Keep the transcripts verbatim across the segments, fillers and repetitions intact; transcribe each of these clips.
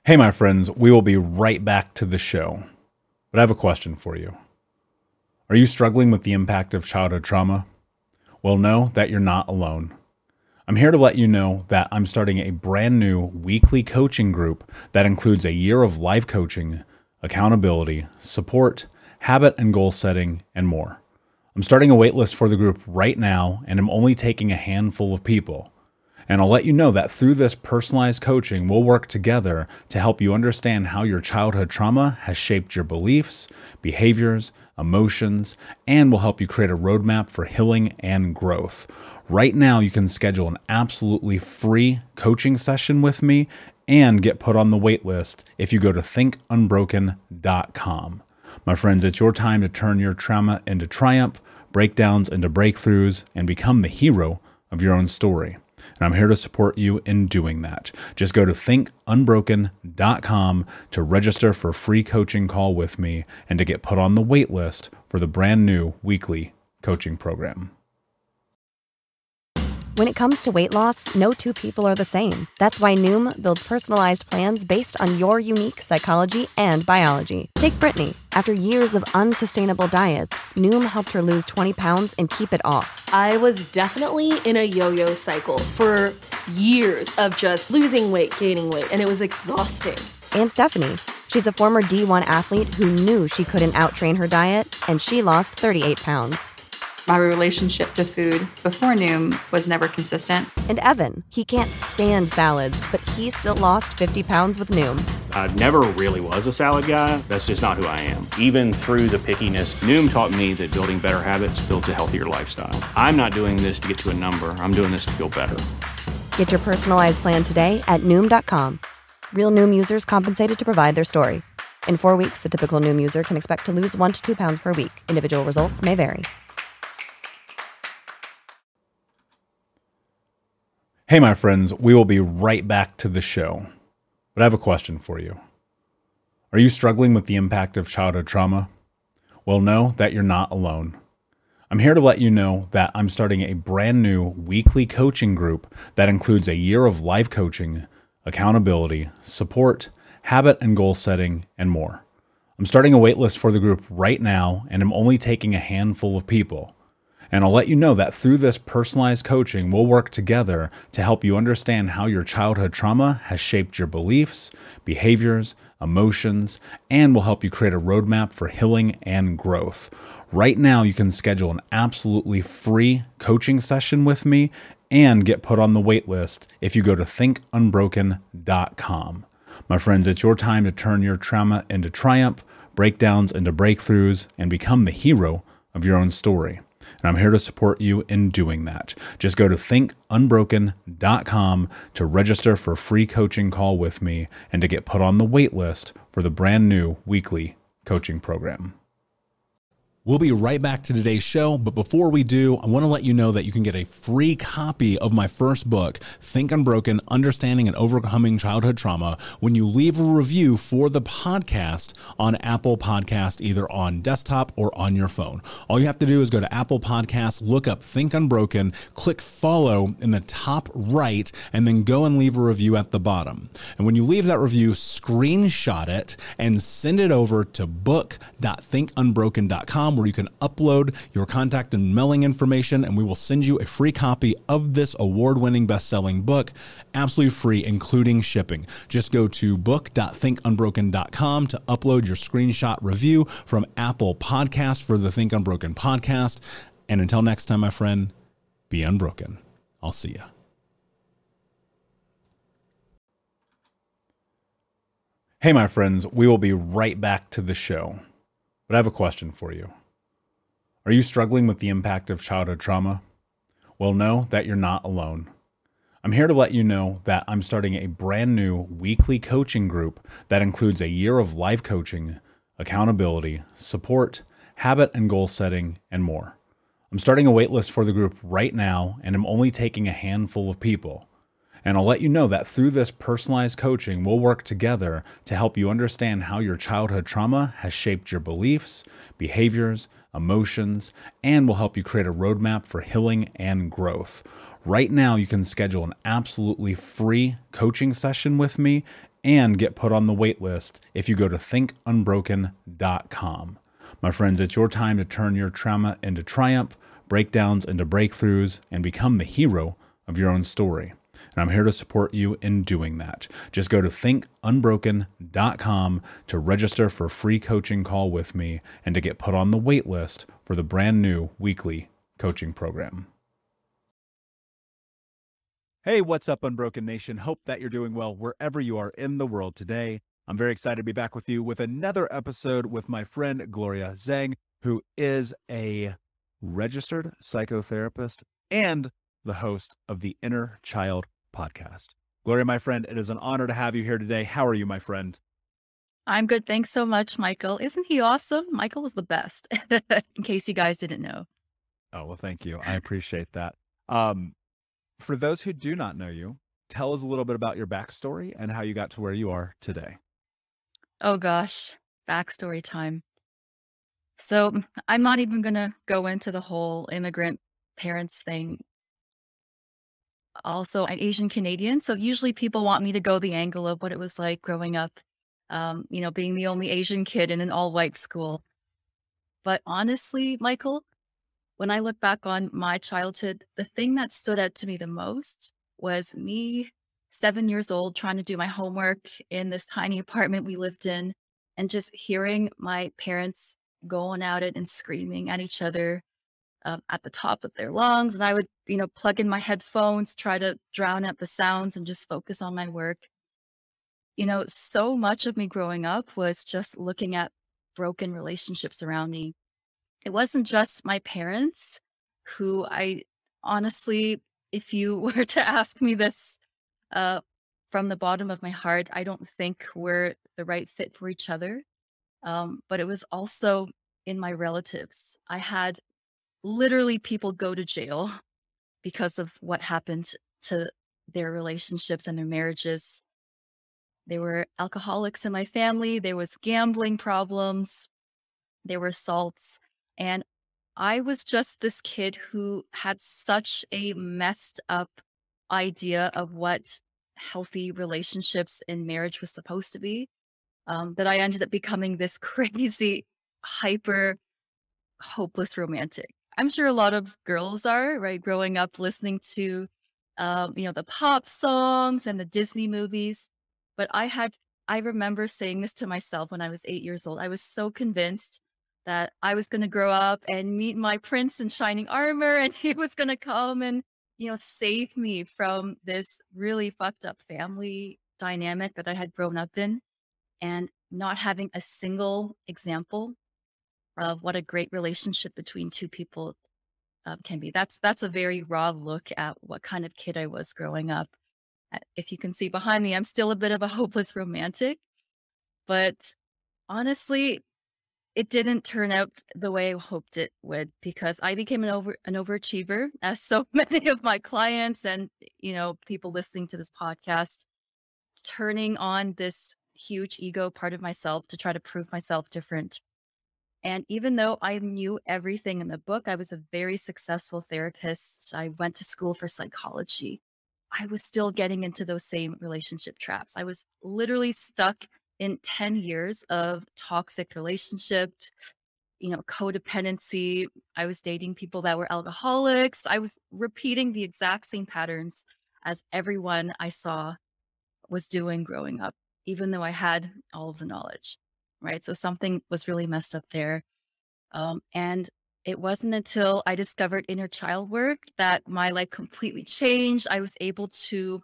Hey, my friends, we will be right back to the show. But I have a question for you. Are you struggling with the impact of childhood trauma? Well, know that you're not alone. I'm here to let you know that I'm starting a brand new weekly coaching group that includes a year of life coaching, accountability, support, habit and goal setting, and more. I'm starting a waitlist for the group right now, and I'm only taking a handful of people. And I'll let you know that through this personalized coaching, we'll work together to help you understand how your childhood trauma has shaped your beliefs, behaviors, emotions, and will help you create a roadmap for healing and growth. Right now, you can schedule an absolutely free coaching session with me and get put on the wait list if you go to think unbroken dot com. My friends, it's your time to turn your trauma into triumph, breakdowns into breakthroughs, and become the hero of your own story. And I'm here to support you in doing that. Just go to think unbroken dot com to register for a free coaching call with me and to get put on the wait list for the brand new weekly coaching program. When it comes to weight loss, no two people are the same. That's why Noom builds personalized plans based on your unique psychology and biology. Take Brittany. After years of unsustainable diets, Noom helped her lose twenty pounds and keep it off. I was definitely in a yo-yo cycle for years of just losing weight, gaining weight, and it was exhausting. And Stephanie. She's a former D one athlete who knew she couldn't outtrain her diet, and she lost thirty-eight pounds. My relationship to food before Noom was never consistent. And Evan, he can't stand salads, but he still lost fifty pounds with Noom. I never really was a salad guy. That's just not who I am. Even through the pickiness, Noom taught me that building better habits builds a healthier lifestyle. I'm not doing this to get to a number. I'm doing this to feel better. Get your personalized plan today at Noom dot com. Real Noom users compensated to provide their story. In four weeks, the typical Noom user can expect to lose one to two pounds per week. Individual results may vary. Hey, my friends, we will be right back to the show. But I have a question for you. Are you struggling with the impact of childhood trauma? Well, know that you're not alone. I'm here to let you know that I'm starting a brand new weekly coaching group that includes a year of life coaching, accountability, support, habit and goal setting, and more. I'm starting a waitlist for the group right now, and I'm only taking a handful of people. And I'll let you know that through this personalized coaching, we'll work together to help you understand how your childhood trauma has shaped your beliefs, behaviors, emotions, and will help you create a roadmap for healing and growth. Right now, you can schedule an absolutely free coaching session with me and get put on the wait list if you go to think unbroken dot com. My friends, it's your time to turn your trauma into triumph, breakdowns into breakthroughs, and become the hero of your own story. And I'm here to support you in doing that. Just go to think unbroken dot com to register for a free coaching call with me and to get put on the wait list for the brand new weekly coaching program. We'll be right back to today's show, but before we do, I want to let you know that you can get a free copy of my first book, Think Unbroken: Understanding and Overcoming Childhood Trauma, when you leave a review for the podcast on Apple Podcast, either on desktop or on your phone. All you have to do is go to Apple Podcasts, look up Think Unbroken, click follow in the top right, and then go and leave a review at the bottom. And when you leave that review, screenshot it and send it over to book dot think unbroken dot com, where you can upload your contact and mailing information, and we will send you a free copy of this award-winning best-selling book, absolutely free, including shipping. Just go to book dot think unbroken dot com to upload your screenshot review from Apple Podcasts for the Think Unbroken podcast. And until next time, my friend, be unbroken. I'll see you. Hey, my friends, we will be right back to the show. But I have a question for you. Are you struggling with the impact of childhood trauma? Well, know that you're not alone. I'm here to let you know that I'm starting a brand new weekly coaching group that includes a year of life coaching, accountability, support, habit and goal setting, and more. I'm starting a waitlist for the group right now, and I'm only taking a handful of people. And I'll let you know that through this personalized coaching, we'll work together to help you understand how your childhood trauma has shaped your beliefs, behaviors, emotions, and will help you create a roadmap for healing and growth. Right now, you can schedule an absolutely free coaching session with me and get put on the wait list if you go to think unbroken dot com. My friends, it's your time to turn your trauma into triumph, breakdowns into breakthroughs, and become the hero of your own story. And I'm here to support you in doing that. Just go to think unbroken dot com to register for a free coaching call with me and to get put on the wait list for the brand new weekly coaching program. Hey, what's up, Unbroken Nation? Hope that you're doing well wherever you are in the world today. I'm very excited to be back with you with another episode with my friend Gloria Zhang, who is a registered psychotherapist and the host of the Inner Child podcast. Gloria, my friend, it is an honor to have you here today. How are you, my friend? I'm good. Thanks so much, Michael. Isn't he awesome? Michael is the best, in case you guys didn't know. Oh, well, thank you. I appreciate that. Um, for those who do not know you, tell us a little bit about your backstory and how you got to where you are today. Oh gosh, backstory time. So I'm not even going to go into the whole immigrant parents thing. Also, I'm Asian Canadian, so usually people want me to go the angle of what it was like growing up, um, you know, being the only Asian kid in an all-white school. But honestly, Michael, when I look back on my childhood, the thing that stood out to me the most was me, seven years old, trying to do my homework in this tiny apartment we lived in, and just hearing my parents going at it and screaming at each other um, at the top of their lungs. And I would, you know, plug in my headphones, try to drown out the sounds and just focus on my work. You know, so much of me growing up was just looking at broken relationships around me. It wasn't just my parents, who I honestly, if you were to ask me this uh, from the bottom of my heart, I don't think we're the right fit for each other. Um, but it was also in my relatives. I had literally people go to jail because of what happened to their relationships and their marriages. There were alcoholics in my family. There was gambling problems. There were assaults. And I was just this kid who had such a messed up idea of what healthy relationships in marriage was supposed to be, um, that I ended up becoming this crazy, hyper, hopeless romantic. I'm sure a lot of girls are, right? Growing up listening to, um, you know, the pop songs and the Disney movies. But I had, I remember saying this to myself when I was eight years old. I was so convinced that I was going to grow up and meet my prince in shining armor, and he was going to come and, you know, save me from this really fucked up family dynamic that I had grown up in, and not having a single example of what a great relationship between two people uh, can be. That's that's a very raw look at what kind of kid I was growing up. Uh, If you can see behind me, I'm still a bit of a hopeless romantic, but honestly, it didn't turn out the way I hoped it would, because I became an over an overachiever, as so many of my clients and, you know, people listening to this podcast, turning on this huge ego part of myself to try to prove myself different. And even though I knew everything in the book, I was a very successful therapist. I went to school for psychology. I was still getting into those same relationship traps. I was literally stuck in ten years of toxic relationships, you know, codependency. I was dating people that were alcoholics. I was repeating the exact same patterns as everyone I saw was doing growing up, even though I had all of the knowledge, right? So something was really messed up there. Um, and it wasn't until I discovered inner child work that my life completely changed. I was able to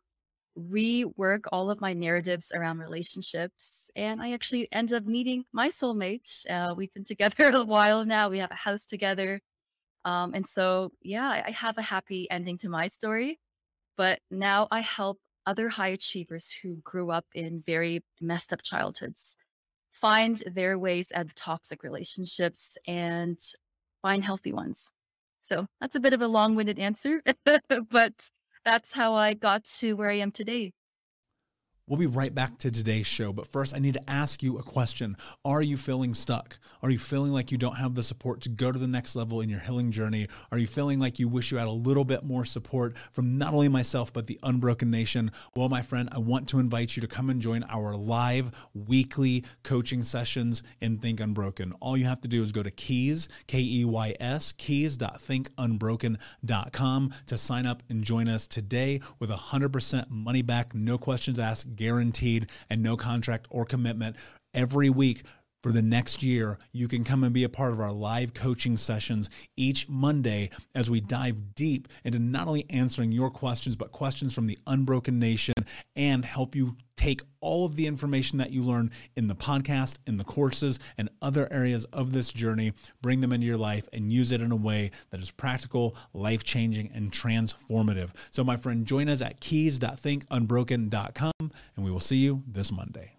rework all of my narratives around relationships. And I actually ended up meeting my soulmate. Uh, we've been together a while now. We have a house together. Um, and so, yeah, I I have a happy ending to my story. But now I help other high achievers who grew up in very messed up childhoods find their ways out of toxic relationships and find healthy ones. So that's a bit of a long-winded answer, but that's how I got to where I am today. We'll be right back to today's show, but first I need to ask you a question. Are you feeling stuck? Are you feeling like you don't have the support to go to the next level in your healing journey? Are you feeling like you wish you had a little bit more support from not only myself, but the Unbroken Nation? Well, my friend, I want to invite you to come and join our live weekly coaching sessions in Think Unbroken. All you have to do is go to Keys, K E Y S, keys dot think unbroken dot com to sign up and join us today with one hundred percent money back, no questions asked, guaranteed, and no contract or commitment. Every week for the next year, you can come and be a part of our live coaching sessions each Monday as we dive deep into not only answering your questions, but questions from the Unbroken Nation, and help you take all of the information that you learn in the podcast, in the courses, and other areas of this journey, bring them into your life and use it in a way that is practical, life-changing, and transformative. So my friend, join us at keys dot think unbroken dot com, and we will see you this Monday.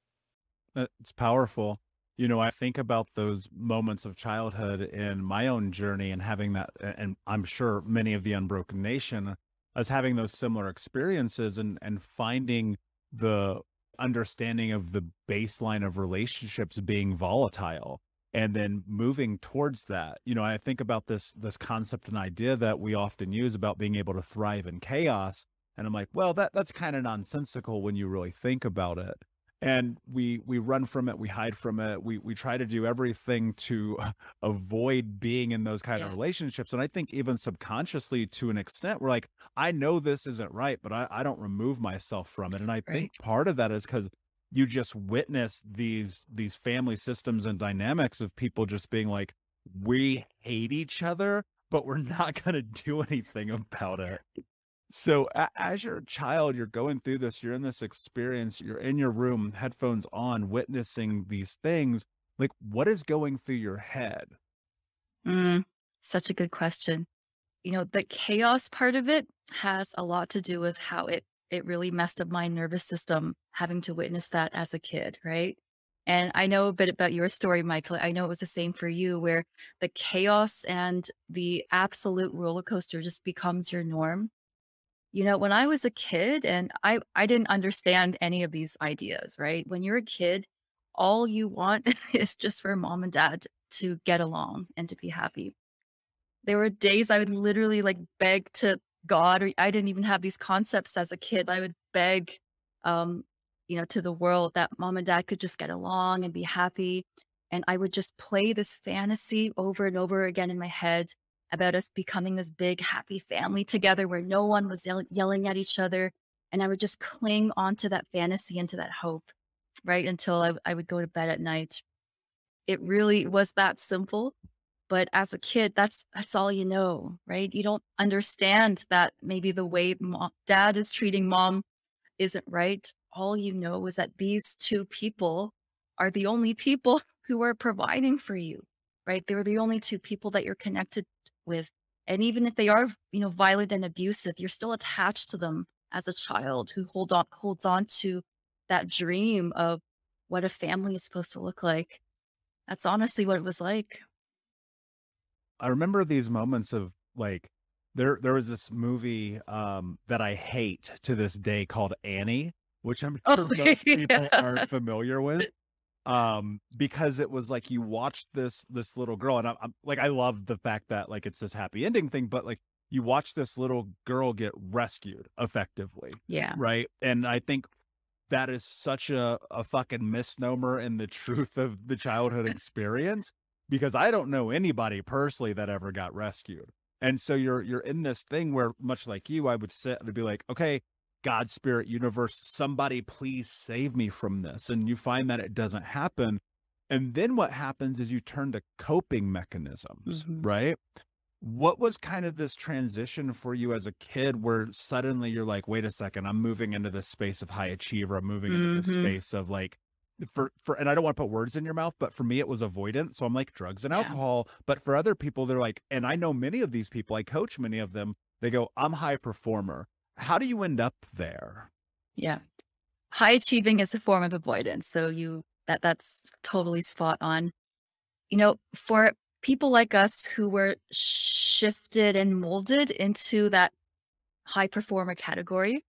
It's powerful. You know, I think about those moments of childhood in my own journey and having that, and I'm sure many of the Unbroken Nation, as having those similar experiences and, and finding the understanding of the baseline of relationships being volatile and then moving towards that. You know, I think about this, this concept and idea that we often use about being able to thrive in chaos. And I'm like, well, that that's kind of nonsensical when you really think about it. And we we run from it, we hide from it, we we try to do everything to avoid being in those kind Yeah. of relationships. And I think even subconsciously, to an extent, we're like, I know this isn't right, but I, I don't remove myself from it. And I think part of that is because you just witness these these family systems and dynamics of people just being like, we hate each other, but we're not going to do anything about it. So a- as you're a child, you're going through this, you're in this experience, you're in your room, headphones on, witnessing these things. Like, what is going through your head? Mm, such a good question. You know, the chaos part of it has a lot to do with how it it really messed up my nervous system having to witness that as a kid, right? And I know a bit about your story, Michael. I know it was the same for you, where the chaos and the absolute roller coaster just becomes your norm. You know, when I was a kid and I I didn't understand any of these ideas, right? When you're a kid, all you want is just for mom and dad to get along and to be happy. There were days I would literally like beg to God, or I didn't even have these concepts as a kid. I would beg, um, you know, to the world that mom and dad could just get along and be happy. And I would just play this fantasy over and over again in my head about us becoming this big, happy family together where no one was yell- yelling at each other. And I would just cling onto that fantasy and to that hope, right? Until I, I would go to bed at night. It really was that simple. But as a kid, that's that's all you know, right? You don't understand that maybe the way mom, dad is treating mom isn't right. All you know is that these two people are the only people who are providing for you, right? They're the only two people that you're connected with. And even if they are, you know, violent and abusive, you're still attached to them as a child who hold on holds on to that dream of what a family is supposed to look like. That's honestly what it was like. I remember these moments of like, there there was this movie um, that I hate to this day called Annie, which I'm sure Oh, most people yeah. aren't familiar with. Um, because it was like you watched this this little girl, and I'm, I'm like, I love the fact that like it's this happy ending thing, but like you watch this little girl get rescued effectively, Yeah. right? And I think that is such a, a fucking misnomer in the truth of the childhood experience, because I don't know anybody personally that ever got rescued. And so you're you're in this thing where, much like you, I would sit and be like, okay, God, spirit, universe, somebody please save me from this. And you find that it doesn't happen. And then what happens is you turn to coping mechanisms, Mhm. right? What was kind of this transition for you as a kid where suddenly you're like, wait a second, I'm moving into this space of high achiever. I'm moving into this Mhm. space of like, for, for, and I don't want to put words in your mouth, but for me, it was avoidance. So I'm like drugs and Yeah. alcohol. But for other people, they're like, and I know many of these people, I coach many of them, they go, I'm high performer. How do you end up there? Yeah. High achieving is a form of avoidance. So you that that's totally spot on. You know, for people like us who were shifted and molded into that high performer category,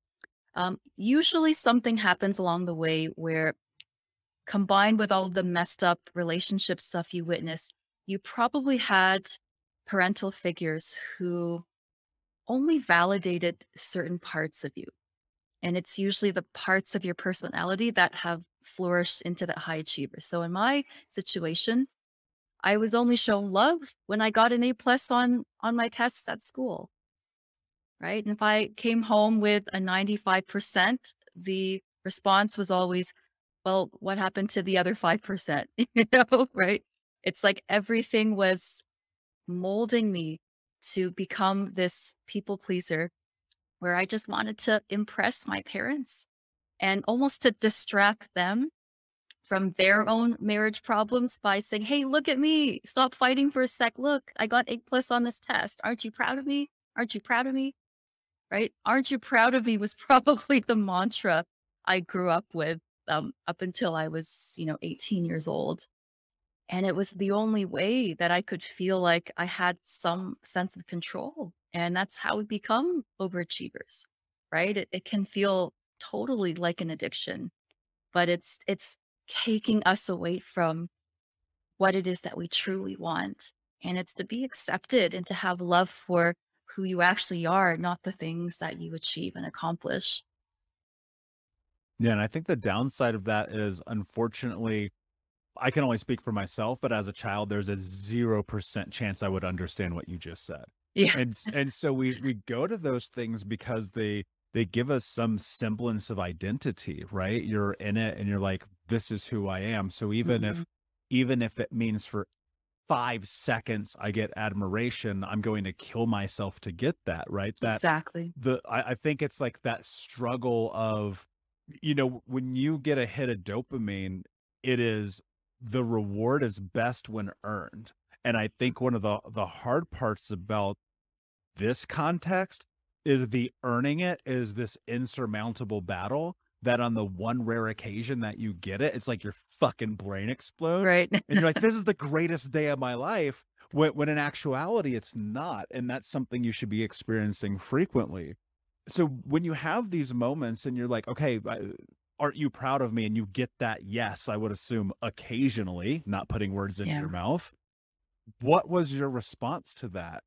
Um, usually something happens along the way where, combined with all of the messed up relationship stuff you witnessed, you probably had parental figures who only validated certain parts of you. And it's usually the parts of your personality that have flourished into that high achiever. So in my situation, I was only shown love when I got an A plus on on my tests at school, right? And if I came home with a ninety-five percent, the response was always, well, what happened to the other five percent? You know, right? It's like everything was molding me to become this people pleaser where I just wanted to impress my parents and almost to distract them from their own marriage problems by saying, hey, look at me. Stop fighting for a sec. Look, I got A plus on this test. Aren't you proud of me? Aren't you proud of me? Right? Aren't you proud of me was probably the mantra I grew up with um, up until I was, you know, eighteen years old. And it was the only way that I could feel like I had some sense of control. And that's how we become overachievers, right? It, it can feel totally like an addiction, but it's it's taking us away from what it is that we truly want. And it's to be accepted and to have love for who you actually are, not the things that you achieve and accomplish. Yeah, and I think the downside of that is, unfortunately, I can only speak for myself, but as a child, there's a zero percent chance I would understand what you just said. Yeah. And s- and so we we go to those things because they they give us some semblance of identity, right? You're in it and you're like, this is who I am. So even Mhm. if even if it means for five seconds I get admiration, I'm going to kill myself to get that, right? That Exactly. the I, I think it's like that struggle of, you know, when you get a hit of dopamine, it is the reward is best when earned. And I think one of the the hard parts about this context is the earning it is this insurmountable battle that on the one rare occasion that you get it, it's like your fucking brain explodes. Right. And you're like, this is the greatest day of my life. When, when in actuality, it's not. And that's something you should be experiencing frequently. So when you have these moments and you're like, okay, I- aren't you proud of me? And you get that yes, I would assume occasionally, not putting words in Yeah. your mouth. What was your response to that?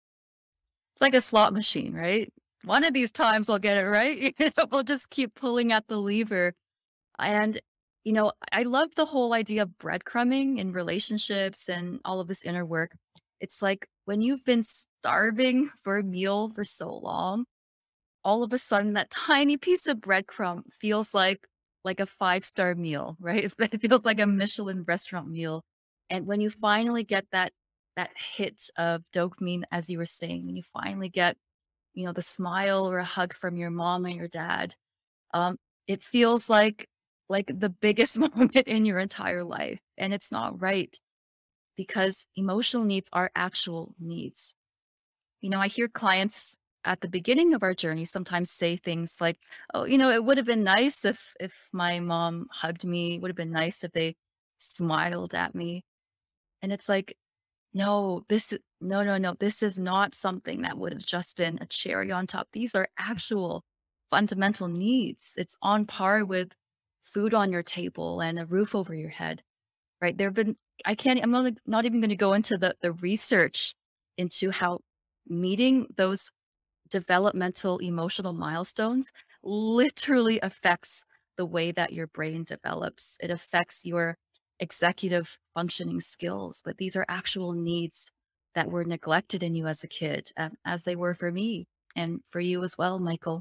It's like a slot machine, right? One of these times I'll get it right. You know, we'll just keep pulling at the lever. And, you know, I love the whole idea of breadcrumbing in relationships and all of this inner work. It's like when you've been starving for a meal for so long, all of a sudden that tiny piece of breadcrumb feels like like a five-star meal, right? It feels like a Michelin restaurant meal. And when you finally get that that hit of dopamine, as you were saying, when you finally get, you know, the smile or a hug from your mom and your dad, um, it feels like like the biggest moment in your entire life. And it's not right because emotional needs are actual needs. You know, I hear clients at the beginning of our journey sometimes say things like, "Oh, you know, it would have been nice if if my mom hugged me. It would have been nice if they smiled at me." And it's like, no, this is no, no, no. This is not something that would have just been a cherry on top. These are actual fundamental needs. It's on par with food on your table and a roof over your head, right? There have been, I can't, I'm not, not even going to go into the, the research into how meeting those developmental emotional milestones literally affects the way that your brain develops. It affects your executive functioning skills, but these are actual needs that were neglected in you as a kid, um, as they were for me and for you as well, Michael.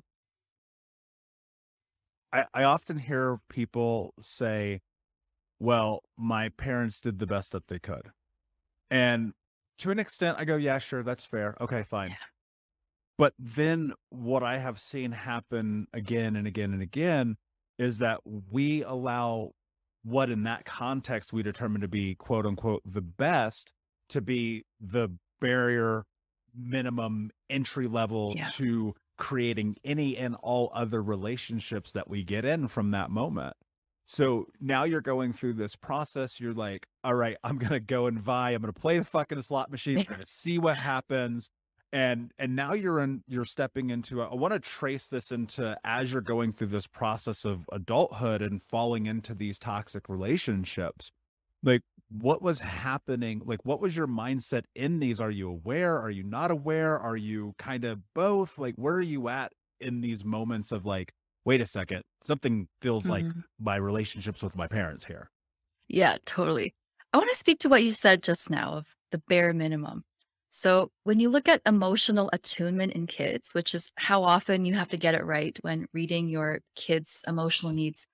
I, I often hear people say, well, my parents did the best that they could. And to an extent, I go, yeah, sure, that's fair. Okay, fine. But then what I have seen happen again and again and again is that we allow what in that context we determine to be quote unquote the best to be the barrier minimum entry level Yeah. to creating any and all other relationships that we get in from that moment. So now you're going through this process. You're like, all right, I'm going to go and vie. I'm going to play the fucking slot machine. I'm going to see what happens. And and now you're in you're stepping into I want to trace this into as you're going through this process of adulthood and falling into these toxic relationships. Like, what was happening? Like, what was your mindset in these? Are you aware? Are you not aware? Are you kind of both? Like, where are you at in these moments of like, wait a second, something feels like Mhm. my relationships with my parents here. Yeah, totally. I want to speak to what you said just now of the bare minimum. So, when you look at emotional attunement in kids, which is how often you have to get it right when reading your kids' emotional needs,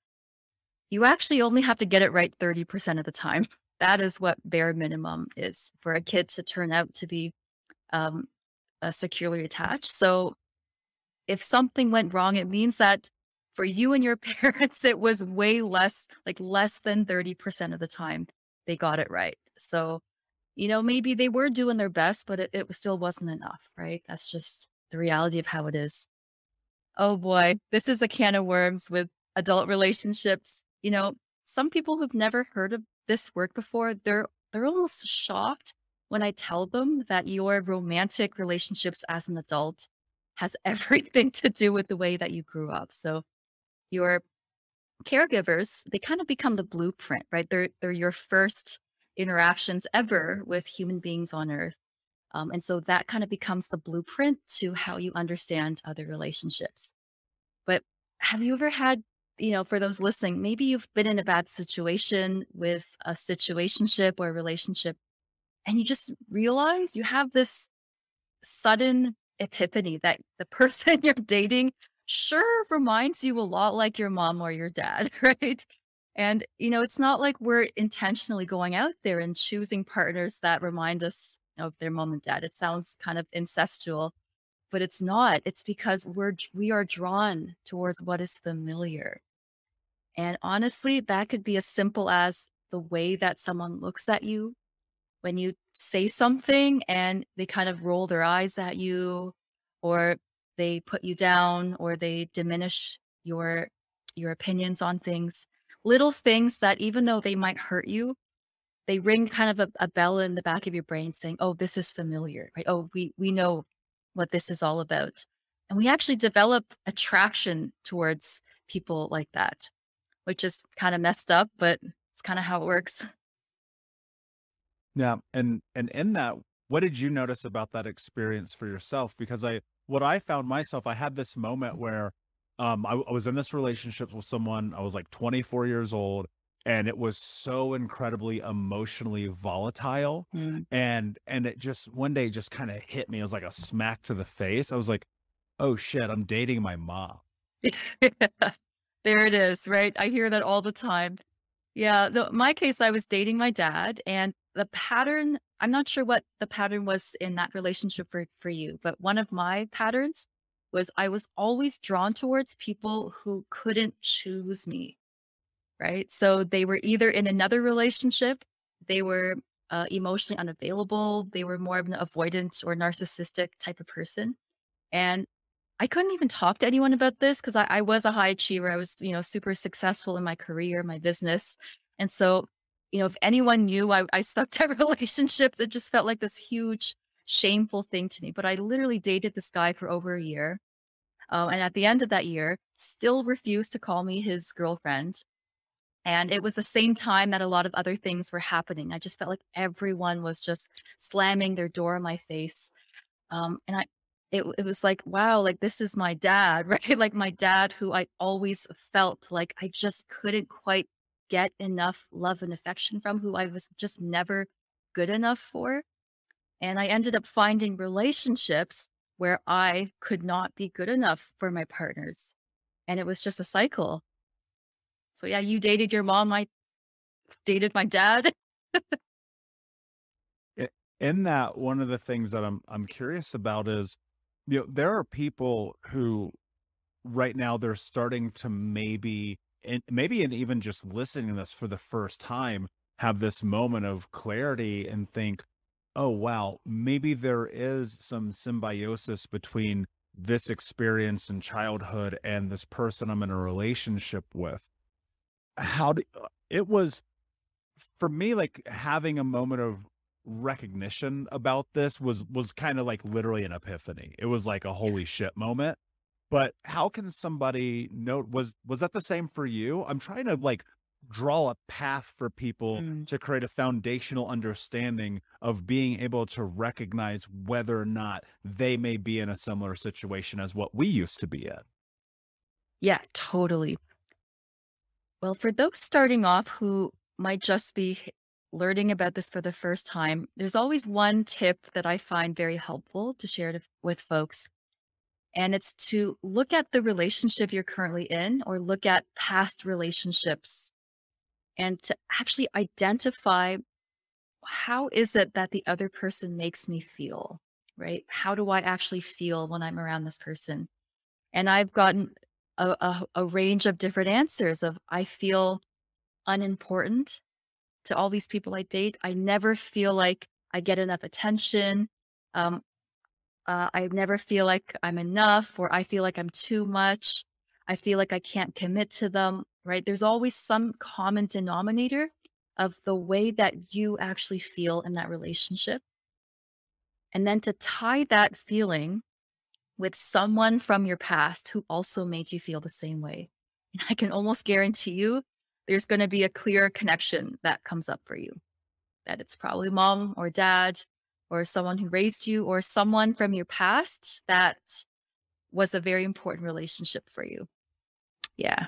you actually only have to get it right thirty percent of the time. That is what bare minimum is for a kid to turn out to be um, uh, securely attached. So, if something went wrong, it means that for you and your parents, it was way less, like less than thirty percent of the time they got it right. So, you know, maybe they were doing their best, but it, it was- still wasn't enough, right? That's just the reality of how it is. Oh boy, this is a can of worms with adult relationships. You know, some people who've never heard of this work before, they're they're almost shocked when I tell them that your romantic relationships as an adult has everything to do with the way that you grew up. So your caregivers, they kind of become the blueprint, right? They're they're your first interactions ever with human beings on earth. Um, and so that kind of becomes the blueprint to how you understand other relationships. But have you ever had, you know, for those listening, maybe you've been in a bad situation with a situationship or a relationship, and you just realize you have this sudden epiphany that the person you're dating sure reminds you a lot like your mom or your dad, right? And, you know, it's not like we're intentionally going out there and choosing partners that remind us of their mom and dad. It sounds kind of incestual, but it's not. It's because we're we are drawn towards what is familiar. And honestly, that could be as simple as the way that someone looks at you when you say something and they kind of roll their eyes at you, or they put you down, or they diminish your your opinions on things. Little things that even though they might hurt you, they ring kind of a, a bell in the back of your brain saying, oh, this is familiar, right? Oh, we we know what this is all about. And we actually develop attraction towards people like that, which is kind of messed up, but it's kind of how it works. Yeah, and and in that, what did you notice about that experience for yourself? Because I, what I found myself, I had this moment where, um, I, I was in this relationship with someone. I was like twenty-four years old, and it was so incredibly emotionally volatile, Mm. and and it just one day just kind of hit me. It was like a smack to the face. I was like, oh shit, I'm dating my mom. There it is, right? I hear that all the time. Yeah, the my case, I was dating my dad, and the pattern, I'm not sure what the pattern was in that relationship for for you, but one of my patterns was I was always drawn towards people who couldn't choose me, right? So they were either in another relationship, they were uh, emotionally unavailable, they were more of an avoidant or narcissistic type of person. And I couldn't even talk to anyone about this because I, I was a high achiever. I was, you know, super successful in my career, my business. And so, you know, if anyone knew I, I sucked at relationships, it just felt like this huge, shameful thing to me. But I literally dated this guy for over a year. Um, and at the end of that year, still refused to call me his girlfriend. And it was the same time that a lot of other things were happening. I just felt like everyone was just slamming their door in my face. Um, and I, it, it was like, wow, like this is my dad, right? Like my dad, who I always felt like I just couldn't quite get enough love and affection from, who I was just never good enough for. And I ended up finding relationships where I could not be good enough for my partners. And it was just a cycle. So yeah, you dated your mom, I dated my dad. I- In that, one of the things that I'm I'm curious about is, you know, there are people who right now they're starting to maybe and maybe and even just listening to this for the first time have this moment of clarity and think, oh wow, maybe there is some symbiosis between this experience in childhood and this person I'm in a relationship with. How do it was for me like having a moment of recognition about this was was kind of like literally an epiphany. It was like a holy shit moment. But how can somebody know, was was that the same for you? I'm trying to like draw a path for people Mm. to create a foundational understanding of being able to recognize whether or not they may be in a similar situation as what we used to be in. Yeah, totally. Well, for those starting off who might just be h- learning about this for the first time, there's always one tip that I find very helpful to share to, with folks. And it's to look at the relationship you're currently in or look at past relationships and to actually identify how is it that the other person makes me feel, right? How do I actually feel when I'm around this person? And I've gotten a, a, a range of different answers of I feel unimportant to all these people I date. I never feel like I get enough attention. Um, uh, I never feel like I'm enough, or I feel like I'm too much. I feel like I can't commit to them, right? There's always some common denominator of the way that you actually feel in that relationship. And then to tie that feeling with someone from your past who also made you feel the same way. And I can almost guarantee you there's going to be a clear connection that comes up for you. That it's probably mom or dad or someone who raised you or someone from your past that was a very important relationship for you. Yeah.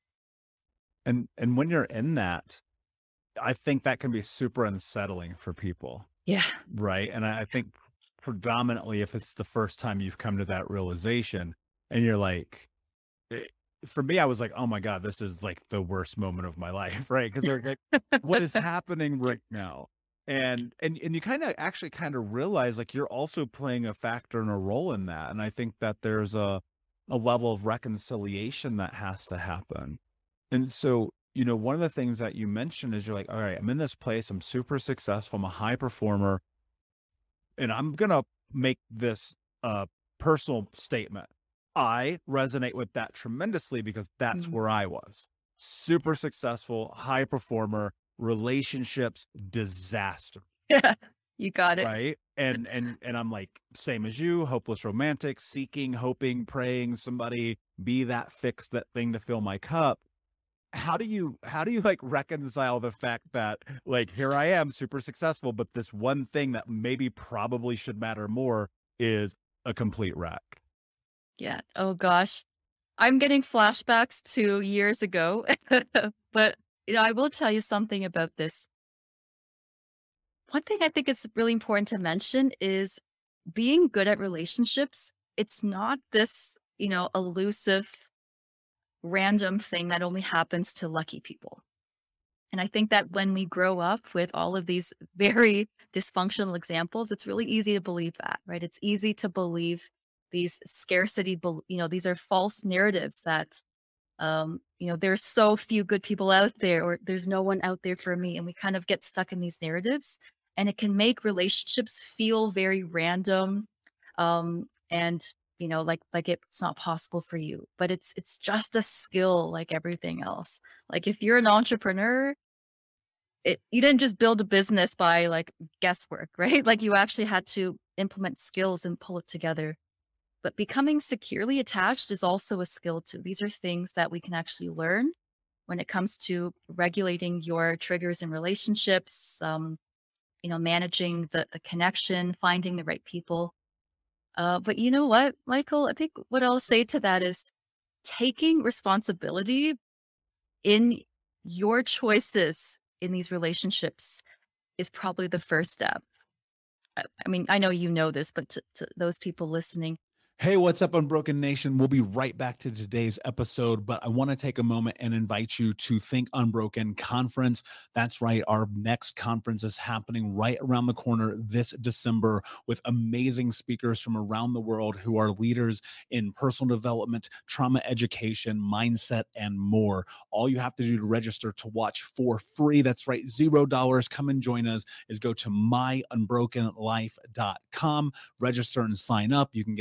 And and when you're in that, I think that can be super unsettling for people, Yeah. right? And I, I think predominantly if it's the first time you've come to that realization and you're like, eh, for me, I was like, oh my God, this is like the worst moment of my life, right? Because they're like, what is happening right now? And and and you kind of actually kind of realize like you're also playing a factor and a role in that. And I think that there's a a level of reconciliation that has to happen. And so, you know, one of the things that you mentioned is you're like, all right, I'm in this place, I'm super successful, I'm a high performer, and I'm gonna make this uh personal statement. I resonate with that tremendously because that's Mhm. where I was. Super successful, high performer, relationships, disaster, You got it. right? And and and I'm like, same as you, hopeless romantic, seeking, hoping, praying somebody be that fix that thing to fill my cup. How do you how do you like reconcile the fact that like here I am super successful, but this one thing that maybe probably should matter more is a complete wreck? Yeah. Oh gosh. I'm getting flashbacks to years ago. But you know, I will tell you something about this. One thing I think it's really important to mention is being good at relationships. It's not this, you know, elusive, random thing that only happens to lucky people. And I think that when we grow up with all of these very dysfunctional examples, it's really easy to believe that, right? It's easy to believe these scarcity, bel- you know, these are false narratives that, um, you know, there's so few good people out there, or there's no one out there for me. And we kind of get stuck in these narratives, and it can make relationships feel very random, um, and you know, like like it's not possible for you. But it's it's just a skill, like everything else. Like if you're an entrepreneur, it you didn't just build a business by like guesswork, right? Like you actually had to implement skills and pull it together. But becoming securely attached is also a skill too. These are things that we can actually learn when it comes to regulating your triggers in relationships, um, you know, managing the, the connection, finding the right people. Uh, but you know what, Michael? I think what I'll say to that is taking responsibility in your choices in these relationships is probably the first step. I, I mean, I know you know this, but to, to those people listening, Hey, what's up, Unbroken Nation? We'll be right back to today's episode, but I want to take a moment and invite you to Think Unbroken Conference. That's right. Our next conference is happening right around the corner this December with amazing speakers from around the world who are leaders in personal development, trauma education, mindset, and more. All you have to do to register to watch for free, that's right, zero dollars, come and join us, is go to my unbroken life dot com, register and sign up. You can get access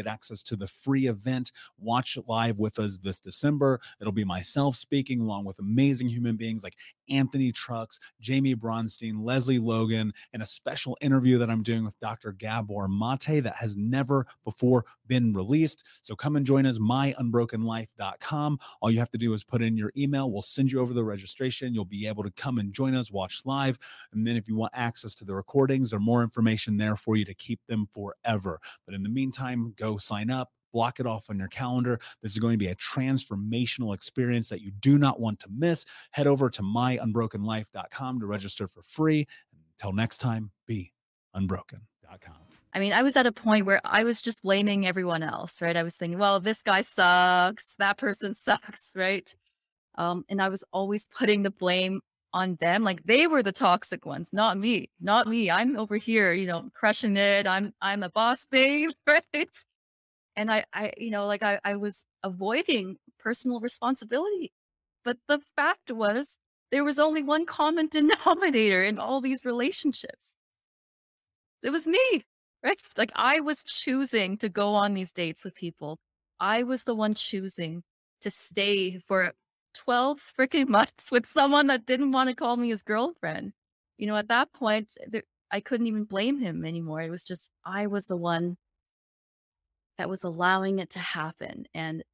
access to the free event. Watch it live with us this December. It'll be myself speaking along with amazing human beings like Anthony Trucks, Jamie Bronstein, Leslie Logan, and a special interview that I'm doing with Doctor Gabor Mate that has never before been released. So come and join us, my unbroken life dot com. All you have to do is put in your email. We'll send you over the registration. You'll be able to come and join us, watch live. And then if you want access to the recordings or more information there for you to keep them forever. But in the meantime, go sign up. Block it off on your calendar. This is going to be a transformational experience that you do not want to miss. Head over to my unbroken life dot com to register for free. Until next time, be unbroken dot com. I mean, I was at a point where I was just blaming everyone else, right? I was thinking, well, this guy sucks, that person sucks, right? Um, and I was always putting the blame on them. Like they were the toxic ones, not me, not me. I'm over here, you know, crushing it. I'm, I'm a boss babe, right? And I, I, you know, like I, I was avoiding personal responsibility. But the fact was there was only one common denominator in all these relationships. It was me, right? Like I was choosing to go on these dates with people. I was the one choosing to stay for twelve freaking months with someone that didn't want to call me his girlfriend. You know, at that point, there, I couldn't even blame him anymore. It was just, I was the one that was allowing it to happen. And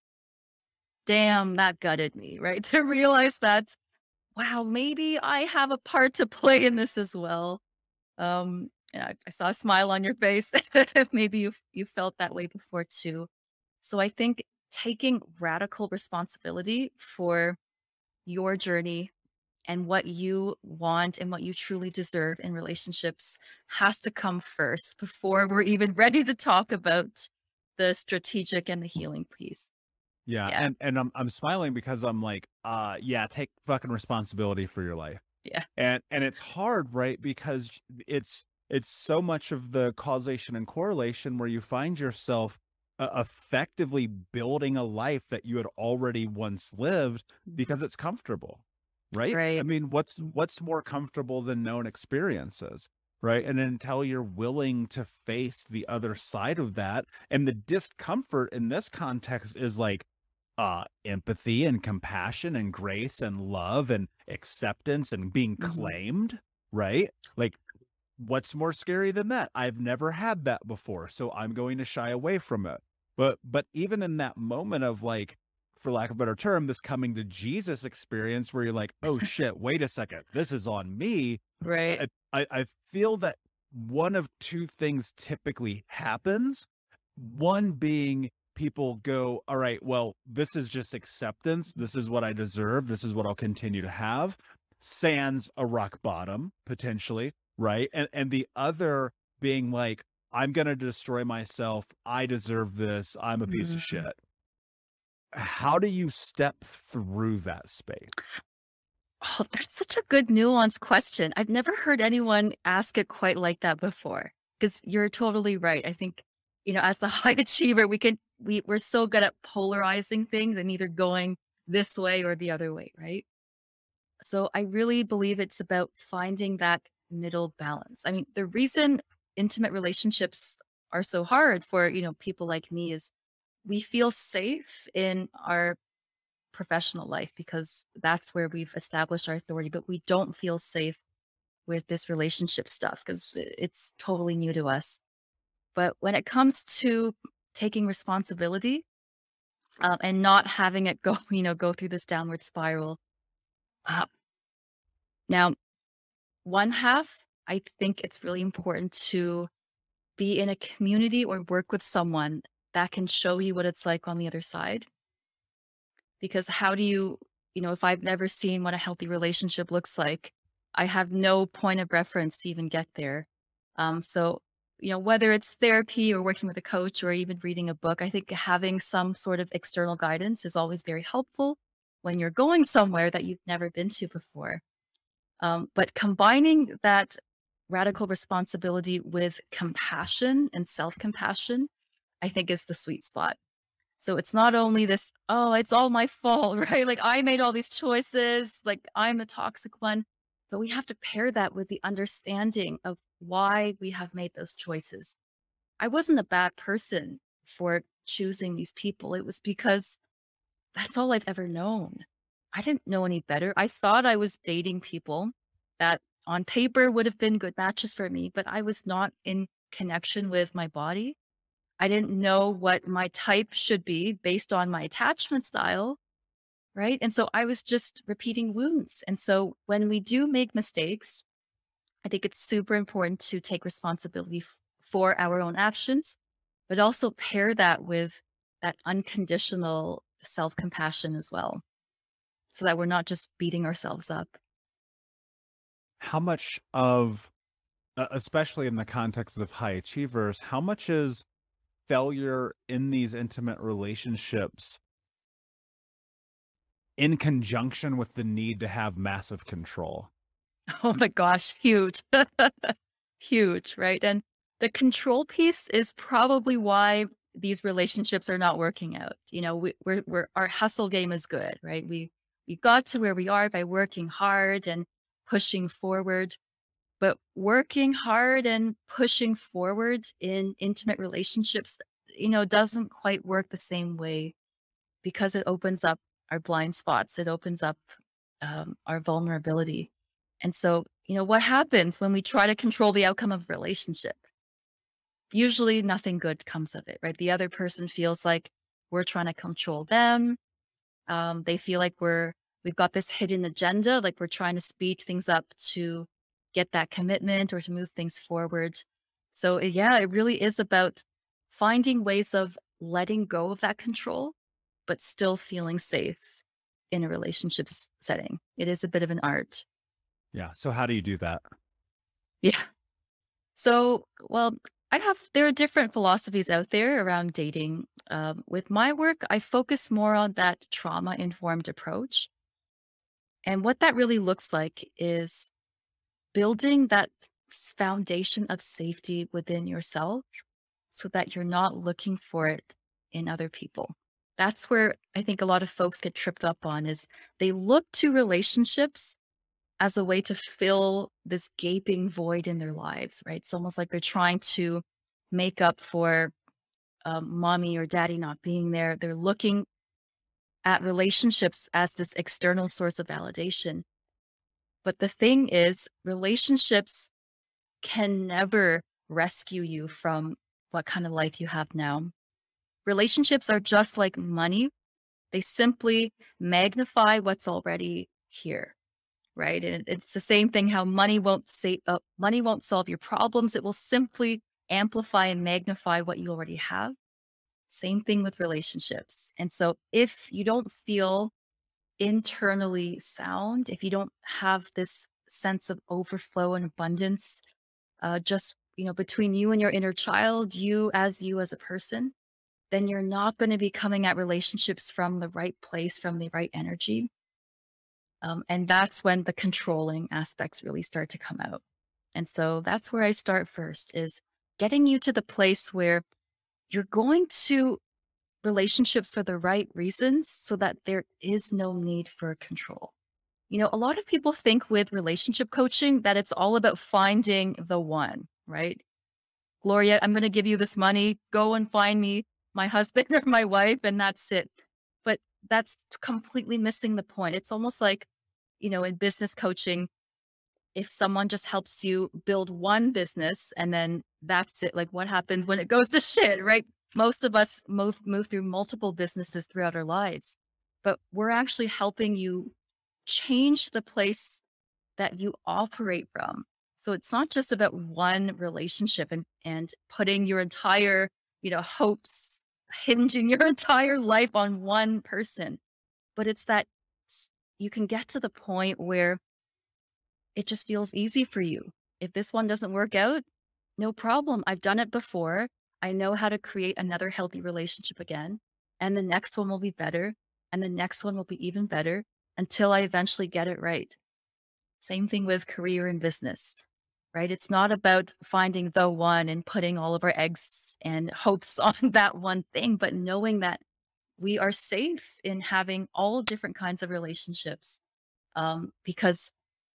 damn, that gutted me, right? To realize that, wow, maybe I have a part to play in this as well. Um, and I, I saw a smile on your face. Maybe you you felt that way before too. So I think taking radical responsibility for your journey and what you want and what you truly deserve in relationships has to come first before we're even ready to talk about the strategic and the healing piece. Yeah, Yeah. and and I'm I'm smiling because I'm like, uh, yeah, take fucking responsibility for your life. Yeah. And and it's hard, right? Because it's it's so much of the causation and correlation where you find yourself uh, effectively building a life that you had already once lived because it's comfortable, right? I Right. mean, what's what's more comfortable than known experiences, right? And until you're willing to face the other side of that, and the discomfort in this context is like uh empathy and compassion and grace and love and acceptance and being Mhm. claimed, right? Like what's more scary than that? I've never had that before, so I'm going to shy away from it. But but even in that moment of like, for lack of a better term, this coming to Jesus experience where you're like, oh shit, wait a second, this is on me. Right. I, I, I feel that one of two things typically happens. One being people go, all right, well, this is just acceptance. This is what I deserve. This is what I'll continue to have. Sans a rock bottom, potentially, right? And and the other being like, I'm going to destroy myself. I deserve this. I'm a piece of Mhm. shit. How do you step through that space? Oh, that's such a good nuanced question. I've never heard anyone ask it quite like that before. Because you're totally right. I think, you know, as the high achiever, we can we we're so good at polarizing things and either going this way or the other way, right? So I really believe it's about finding that middle balance. I mean, the reason intimate relationships are so hard for, you know, people like me is we feel safe in our professional life because that's where we've established our authority, but we don't feel safe with this relationship stuff because it's totally new to us. But when it comes to taking responsibility um, and not having it go, you know, go through this downward spiral. Uh, now, one half, I think it's really important to be in a community or work with someone that can show you what it's like on the other side. Because how do you, you know, if I've never seen what a healthy relationship looks like, I have no point of reference to even get there. Um, so, you know, whether it's therapy or working with a coach or even reading a book, I think having some sort of external guidance is always very helpful when you're going somewhere that you've never been to before. Um, but combining that radical responsibility with compassion and self-compassion, I think is the sweet spot. So it's not only this, oh, it's all my fault, right? Like I made all these choices, like I'm the toxic one, but we have to pair that with the understanding of why we have made those choices. I wasn't a bad person for choosing these people. It was because that's all I've ever known. I didn't know any better. I thought I was dating people that on paper would have been good matches for me, but I was not in connection with my body. I didn't know what my type should be based on my attachment style, right? And so I was just repeating wounds. And so when we do make mistakes, I think it's super important to take responsibility f- for our own actions, but also pair that with that unconditional self compassion as well, so that we're not just beating ourselves up. How much of, uh, especially in the context of high achievers, how much is failure in these intimate relationships in conjunction with the need to have massive control? Oh my gosh, huge. Huge, right? And the control piece is probably why these relationships are not working out. You know, we, we're, we're, our hustle game is good, right? We, we got to where we are by working hard and pushing forward. But working hard and pushing forward in intimate relationships, you know, doesn't quite work the same way because it opens up our blind spots. It opens up um, our vulnerability. And so, you know, what happens when we try to control the outcome of a relationship? Usually nothing good comes of it, right? The other person feels like we're trying to control them. Um, they feel like we're, we've got this hidden agenda, like we're trying to speed things up to get that commitment or to move things forward. So uh, yeah, it really is about finding ways of letting go of that control, but still feeling safe in a relationship s- setting. It is a bit of an art. Yeah. So how do you do that? Yeah. So, well, I have, there are different philosophies out there around dating. Um, with my work, I focus more on that trauma informed approach. And what that really looks like is building that s- foundation of safety within yourself so that you're not looking for it in other people. That's where I think a lot of folks get tripped up on is they look to relationships as a way to fill this gaping void in their lives, right? It's almost like they're trying to make up for um, mommy or daddy not being there. They're looking at relationships as this external source of validation. But the thing is, relationships can never rescue you from what kind of life you have now. Relationships are just like money. They simply magnify what's already here, right? And it's the same thing how money won't say, uh, money won't solve your problems. It will simply amplify and magnify what you already have. Same thing with relationships. And so if you don't feel internally sound, if you don't have this sense of overflow and abundance, uh, just, you know, between you and your inner child, you as you as a person, then you're not going to be coming at relationships from the right place, from the right energy. Um, and that's when the controlling aspects really start to come out. And so that's where I start first is getting you to the place where you're going to relationships for the right reasons so that there is no need for control. You know, a lot of people think with relationship coaching that it's all about finding the one, right? Gloria, I'm going to give you this money. Go and find me my husband or my wife, and that's it. But that's completely missing the point. It's almost like, you know, in business coaching, if someone just helps you build one business and then that's it, like what happens when it goes to shit, right? Most of us move, move through multiple businesses throughout our lives, but we're actually helping you change the place that you operate from. So it's not just about one relationship and, and putting your entire, you know, hopes, hinging your entire life on one person, but it's that s- you can get to the point where it just feels easy for you. If this one doesn't work out, no problem. I've done it before. I know how to create another healthy relationship again. And the next one will be better. And the next one will be even better until I eventually get it right. Same thing with career and business, right? It's not about finding the one and putting all of our eggs and hopes on that one thing, but knowing that we are safe in having all different kinds of relationships um, because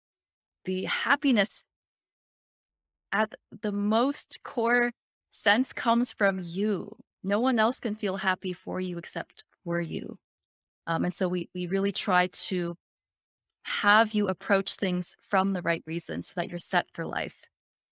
the happiness at the most core sense comes from you. no one else can feel happy for you except for you. Um, and so we we really try to have you approach things from the right reason so that you're set for life.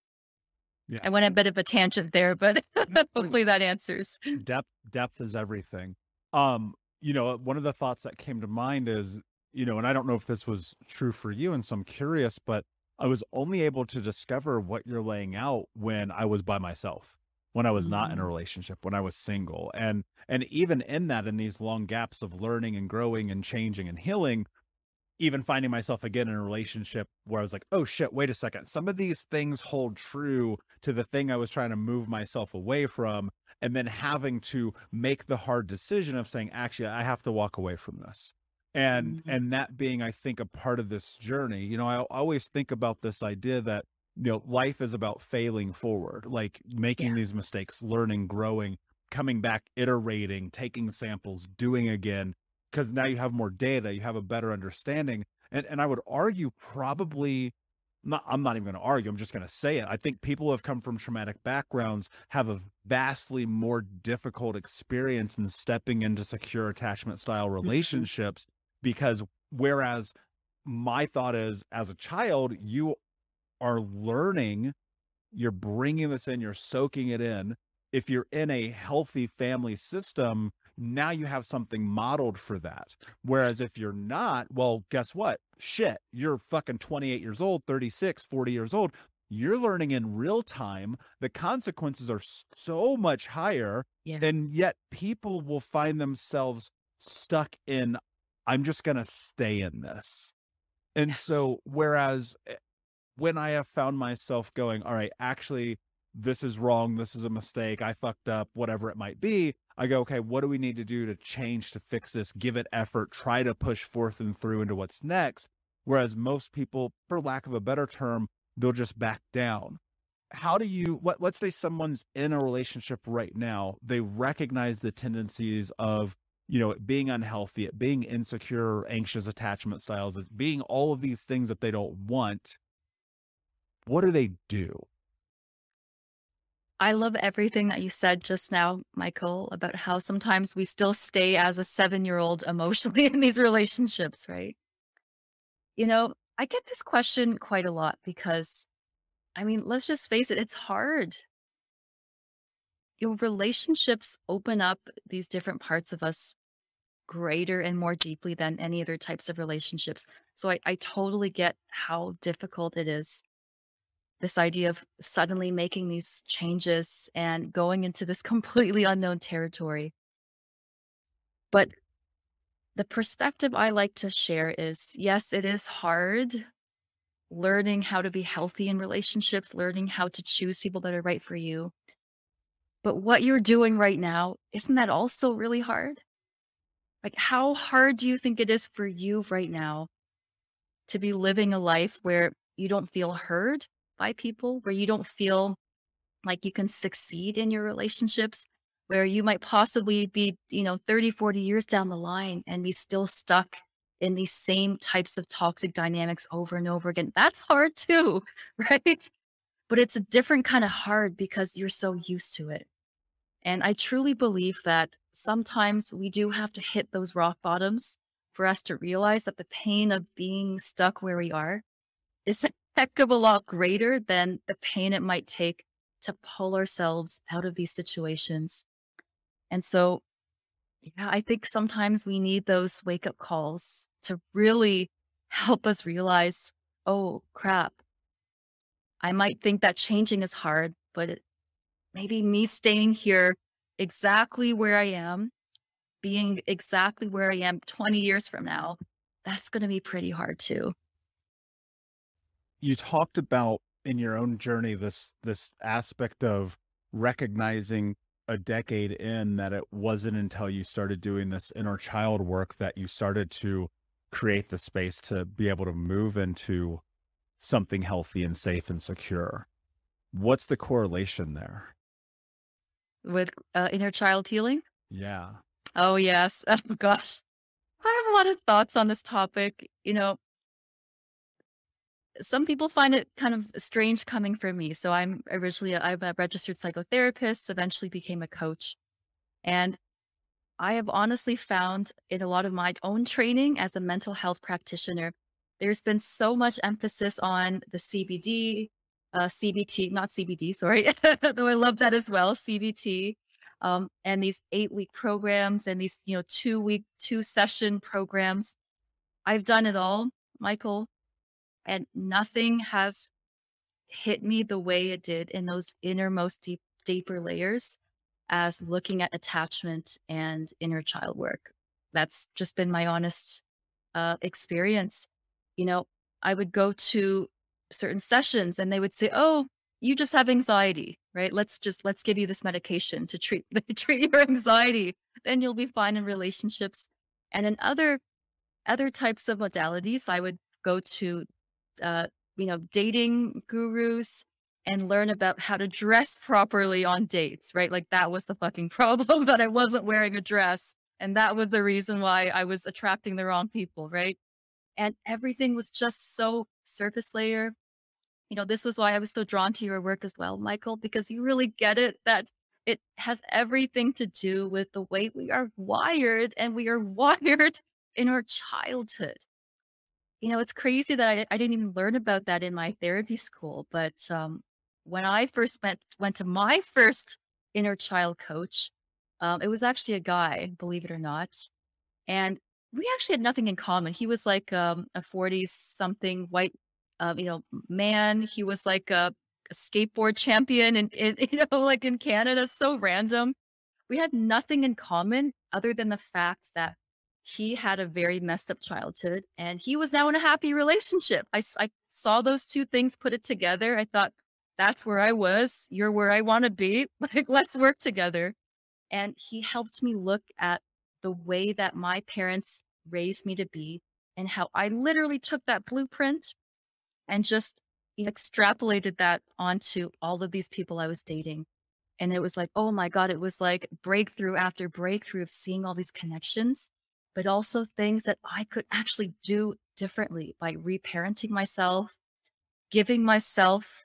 Yeah. I went a bit of a tangent there, but hopefully that answers. Depth, depth is everything. Um, you know, one of the thoughts that came to mind is, you know, and I don't know if this was true for you, and so I'm curious, but I was only able to discover what you're laying out when I was by myself, when I was not in a Mm, relationship, when I was single. And and even in that, in these long gaps of learning and growing and changing and healing, even finding myself again in a relationship where I was like, oh shit, wait a second. Some of these things hold true to the thing I was trying to move myself away from. And then having to make the hard decision of saying, actually, I have to walk away from this. And, mhm. and that being, I think, a part of this journey. You know, I always think about this idea that, you know, life is about failing forward, like Yeah. making these mistakes, learning, growing, coming back, iterating, taking samples, doing again, because now you have more data, you have a better understanding. And and I would argue probably not, I'm not even going to argue, I'm just going to say it. I think people who have come from traumatic backgrounds have a vastly more difficult experience in stepping into secure attachment style Mhm. relationships because whereas my thought is as a child, you are learning, you're bringing this in, you're soaking it in. If you're in a healthy family system, now you have something modeled for that. Whereas if you're not, well, guess what? Shit, you're fucking twenty-eight years old, thirty-six, forty years old. You're learning in real time. The consequences are so much higher. Yeah. And yet people will find themselves stuck in, I'm just going to stay in this. And Yeah. so, whereas when I have found myself going, all right, actually, this is wrong. This is a mistake. I fucked up, whatever it might be. I go, okay, what do we need to do to change, to fix this, give it effort, try to push forth and through into what's next? Whereas most people, for lack of a better term, they'll just back down. How do you, what, let's say someone's in a relationship right now, they recognize the tendencies of, you know, it being unhealthy, it being insecure, anxious attachment styles, it being all of these things that they don't want. What do they do? I love everything that you said just now, Michael, about how sometimes we still stay as a seven-year-old emotionally in these relationships, right? You know, I get this question quite a lot because, I mean, let's just face it, it's hard. You know, relationships open up these different parts of us greater and more deeply than any other types of relationships. So I, I totally get how difficult it is. This idea of suddenly making these changes and going into this completely unknown territory. But the perspective I like to share is yes, it is hard learning how to be healthy in relationships, learning how to choose people that are right for you. But what you're doing right now, isn't that also really hard? Like, how hard do you think it is for you right now to be living a life where you don't feel heard by people, where you don't feel like you can succeed in your relationships, where you might possibly be, you know, thirty, forty years down the line and be still stuck in these same types of toxic dynamics over and over again? That's hard too, right? But it's a different kind of hard because you're so used to it. And I truly believe that sometimes we do have to hit those rock bottoms for us to realize that the pain of being stuck where we are is a heck of a lot greater than the pain it might take to pull ourselves out of these situations. And so, yeah, I think sometimes we need those wake up calls to really help us realize, oh crap, I might think that changing is hard, but it, maybe me staying here exactly where I am, being exactly where I am twenty years from now, that's going to be pretty hard too. You talked about in your own journey this this aspect of recognizing a decade in that it wasn't until you started doing this inner child work that you started to create the space to be able to move into something healthy and safe and secure. What's the correlation there? With uh, inner child healing. Yeah. Oh, yes. Oh, gosh. I have a lot of thoughts on this topic. You know, some people find it kind of strange coming from me. So I'm originally, a, I'm a registered psychotherapist, eventually became a coach. And I have honestly found in a lot of my own training as a mental health practitioner, there's been so much emphasis on the C B D, uh, C B T, not C B D, sorry, though I love that as well, C B T, um, and these eight week programs and these, you know, two week, two session programs. I've done it all, Michael, and nothing has hit me the way it did in those innermost deep, deeper layers as looking at attachment and inner child work. That's just been my honest uh, experience. You know, I would go to certain sessions and they would say, "Oh, you just have anxiety, right? Let's just let's give you this medication to treat treat your anxiety. Then you'll be fine in relationships." And in other other types of modalities, I would go to, uh, you know, dating gurus and learn about how to dress properly on dates, right? Like that was the fucking problem, that I wasn't wearing a dress. And that was the reason why I was attracting the wrong people, right? And everything was just so surface layer. You know, this was why I was so drawn to your work as well, Michael, because you really get it, that it has everything to do with the way we are wired, and we are wired in our childhood. You know, it's crazy that I, I didn't even learn about that in my therapy school. But um, when I first went, went to my first inner child coach, um, it was actually a guy, believe it or not. And we actually had nothing in common. He was like um, a forty something white, uh, you know, man. He was like a, a skateboard champion in, in, you know, like in Canada. So random. We had nothing in common other than the fact that he had a very messed up childhood and he was now in a happy relationship. I, I saw those two things, put it together. I thought, that's where I was. You're where I want to be. Like, let's work together. And he helped me look at the way that my parents raised me to be and how I literally took that blueprint and just extrapolated that onto all of these people I was dating. And it was like, oh my God, it was like breakthrough after breakthrough of seeing all these connections, but also things that I could actually do differently by reparenting myself, giving myself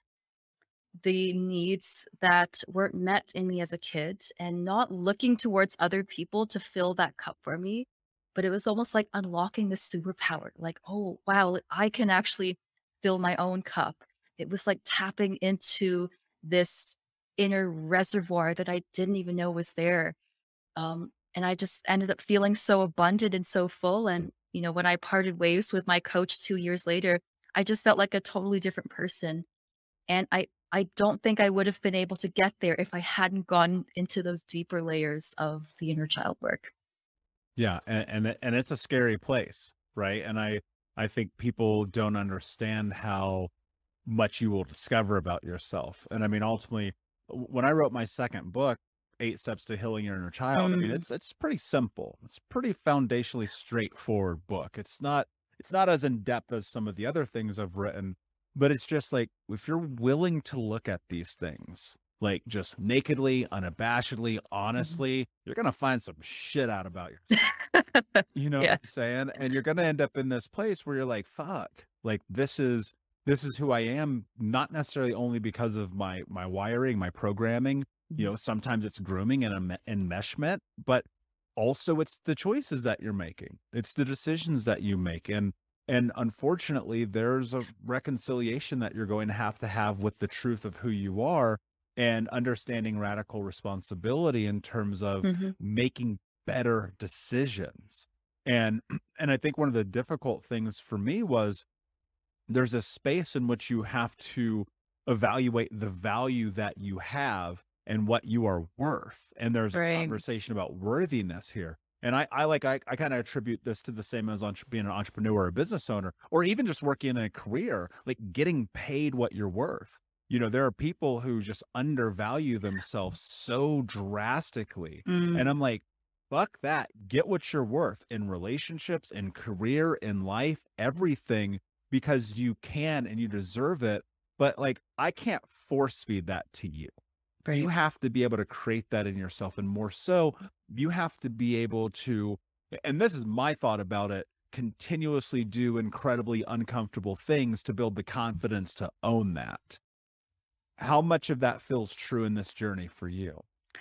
the needs that weren't met in me as a kid, and not looking towards other people to fill that cup for me. But it was almost like unlocking the superpower. Like, oh, wow, I can actually fill my own cup. It was like tapping into this inner reservoir that I didn't even know was there. Um, and I just ended up feeling so abundant and so full. And, you know, when I parted ways with my coach two years later, I just felt like a totally different person. And I, I don't think I would have been able to get there if I hadn't gone into those deeper layers of the inner child work. Yeah. And, and, it- and it's a scary place, right? And I, I think people don't understand how much you will discover about yourself. And I mean, ultimately, when I wrote my second book, Eight Steps to Healing Your Inner Child, I mean, Mm. it's it's pretty simple. It's a pretty foundationally straightforward book. It's not it's not as in depth as some of the other things I've written, but it's just like, if you're willing to look at these things, like just nakedly, unabashedly, honestly, you're gonna find some shit out about yourself. You know Yeah. what I'm saying? And you're gonna end up in this place where you're like, fuck, like this is this is who I am, not necessarily only because of my my wiring, my programming. You know, sometimes it's grooming and em- enmeshment, but also it's the choices that you're making. It's the decisions that you make. And and unfortunately, there's a reconciliation that you're going to have to have with the truth of who you are, and understanding radical responsibility in terms of Mhm. making better decisions. And and I think one of the difficult things for me was, there's a space in which you have to evaluate the value that you have and what you are worth. And there's a Right. conversation about worthiness here. And I, I like, I, I kind of attribute this to the same as entre- being an entrepreneur or a business owner, or even just working in a career, like getting paid what you're worth. You know, there are people who just undervalue themselves so drastically. Mm. And I'm like, fuck that. Get what you're worth in relationships, in career, in life, everything, because you can and you deserve it. But like, I can't force feed that to you. You Right. have to be able to create that in yourself. And more so, you have to be able to, and this is my thought about it, continuously do incredibly uncomfortable things to build the confidence to own that. How much of that feels true in this journey for you?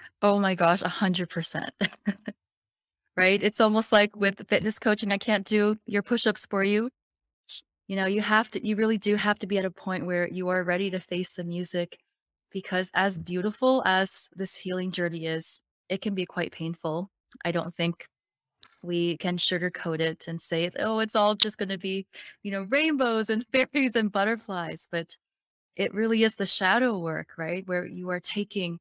Oh my gosh, a hundred percent. Right? It's almost like with fitness coaching, I can't do your push-ups for you. You know, you have to, you really do have to be at a point where you are ready to face the music because as beautiful as this healing journey is, it can be quite painful. I don't think we can sugarcoat it and say, oh, it's all just going to be, you know, rainbows and fairies and butterflies. But it really is the shadow work, right? Where you are taking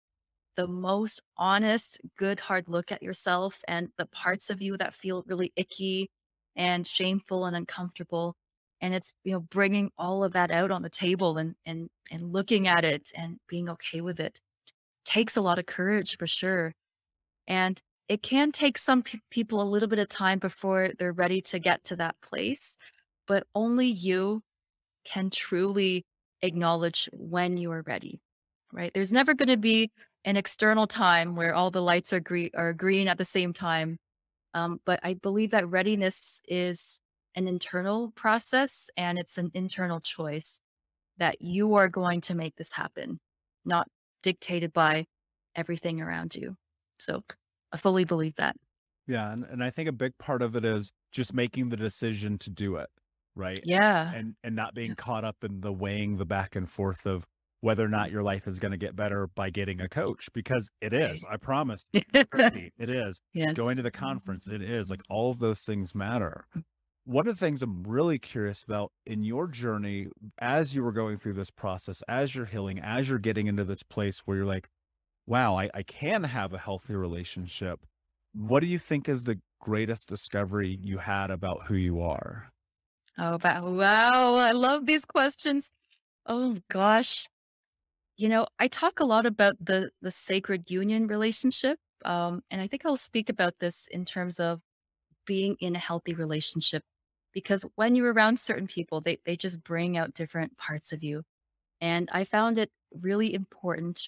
the most honest, good, hard look at yourself and the parts of you that feel really icky and shameful and uncomfortable. And it's, you know, bringing all of that out on the table and, and, and looking at it and being okay with it takes a lot of courage for sure. And it can take some pe- people a little bit of time before they're ready to get to that place, but only you can truly acknowledge when you are ready, right? There's never going to be an external time where all the lights are green are green at the same time. Um, but I believe that readiness is an internal process and it's an internal choice that you are going to make this happen, not dictated by everything around you. So I fully believe that. Yeah, and, and I think a big part of it is just making the decision to do it, right? Yeah. And and not being caught up in the weighing the back and forth of whether or not your life is going to get better by getting a coach, because it is. I promise. It is. Yeah. Going to the conference, it is. Like all of those things matter. One of the things I'm really curious about in your journey, as you were going through this process, as you're healing, as you're getting into this place where you're like, wow, I, I can have a healthy relationship. What do you think is the greatest discovery you had about who you are? Oh, wow. Wow. I love these questions. Oh, gosh. You know, I talk a lot about the the sacred union relationship. Um, and I think I'll speak about this in terms of being in a healthy relationship. Because when you're around certain people, they, they just bring out different parts of you. And I found it really important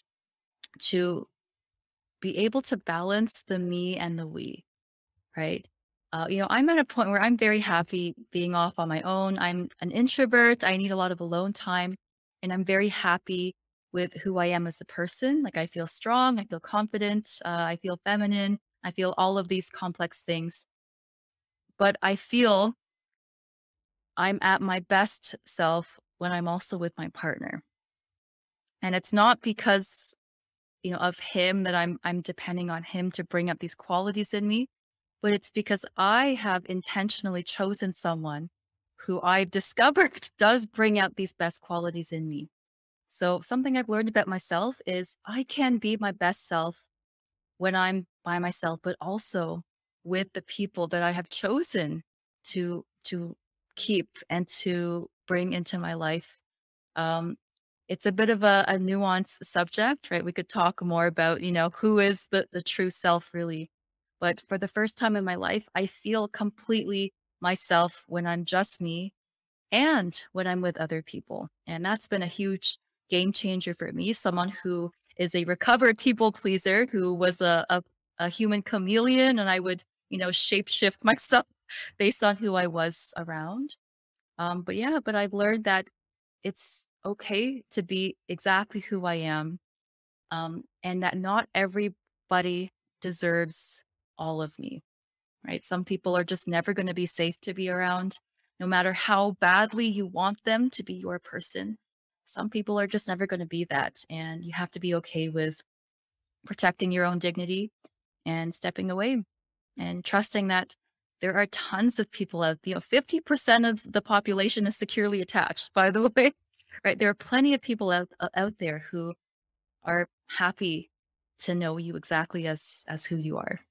to be able to balance the me and the we, right? Uh, you know, I'm at a point where I'm very happy being off on my own. I'm an introvert. I need a lot of alone time. And I'm very happy with who I am as a person. Like I feel strong. I feel confident. Uh, I feel feminine. I feel all of these complex things. But I feel I'm at my best self when I'm also with my partner. And it's not because, you know, of him that I'm I'm depending on him to bring up these qualities in me, but it's because I have intentionally chosen someone who I've discovered does bring out these best qualities in me. So something I've learned about myself is I can be my best self when I'm by myself, but also with the people that I have chosen to to keep and to bring into my life. Um, it's a bit of a, a nuanced subject, right? We could talk more about, you know, who is the, the true self really. But for the first time in my life, I feel completely myself when I'm just me and when I'm with other people. And that's been a huge game changer for me. Someone who is a recovered people pleaser, who was a, a, a human chameleon, and I would, you know, shape shift myself based on who I was around. Um, but yeah, but I've learned that it's okay to be exactly who I am, um, and that not everybody deserves all of me, right? Some people are just never going to be safe to be around, no matter how badly you want them to be your person. Some people are just never going to be that. And you have to be okay with protecting your own dignity and stepping away and trusting that there are tons of people out, you know, fifty percent of the population is securely attached, by the way, right? There are plenty of people out, uh, out there who are happy to know you exactly as, as who you are.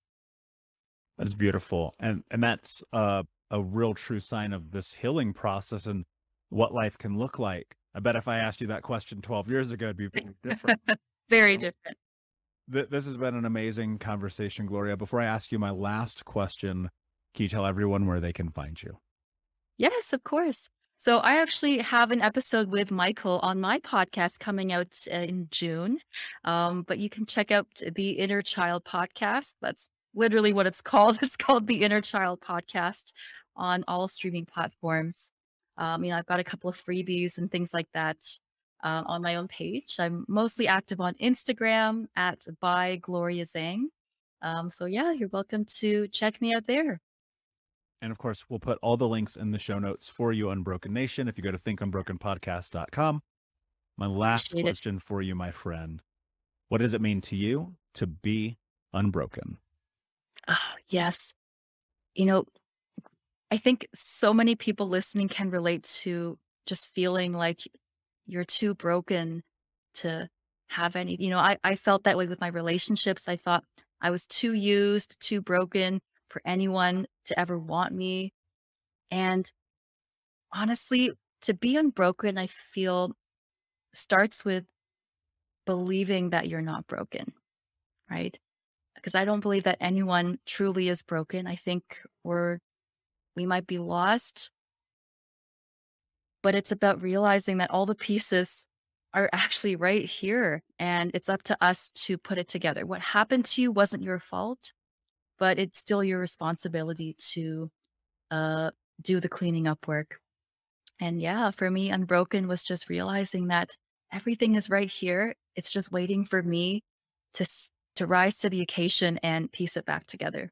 That's beautiful. And, and that's uh, a real true sign of this healing process and what life can look like. I bet if I asked you that question twelve years ago, it'd be very different. Very different. Th- this has been an amazing conversation, Gloria. Before I ask you my last question, can you tell everyone where they can find you? Yes, of course. So I actually have an episode with Michael on my podcast coming out uh, in June. Um, but you can check out the Inner Child podcast. That's literally what it's called. It's called the Inner Child podcast on all streaming platforms. Um, you know, I've got a couple of freebies and things like that. uh, on my own page. I'm mostly active on Instagram at by Gloria Zhang. Um, so yeah, you're welcome to check me out there. And of course, we'll put all the links in the show notes for you, Unbroken Nation, if you go to think unbroken podcast dot com. My last Appreciate it. question for you, my friend. What does it mean to you to be unbroken? Oh, yes. You know, I think so many people listening can relate to just feeling like you're too broken to have any, you know, I, I felt that way with my relationships. I thought I was too used, too broken for anyone to ever want me. And honestly, to be unbroken, I feel starts with believing that you're not broken, right? Because I don't believe that anyone truly is broken. I think we're, we might be lost, but it's about realizing that all the pieces are actually right here and it's up to us to put it together. What happened to you wasn't your fault, but it's still your responsibility to uh, do the cleaning up work. And yeah, for me, unbroken was just realizing that everything is right here. It's just waiting for me to s- to rise to the occasion and piece it back together.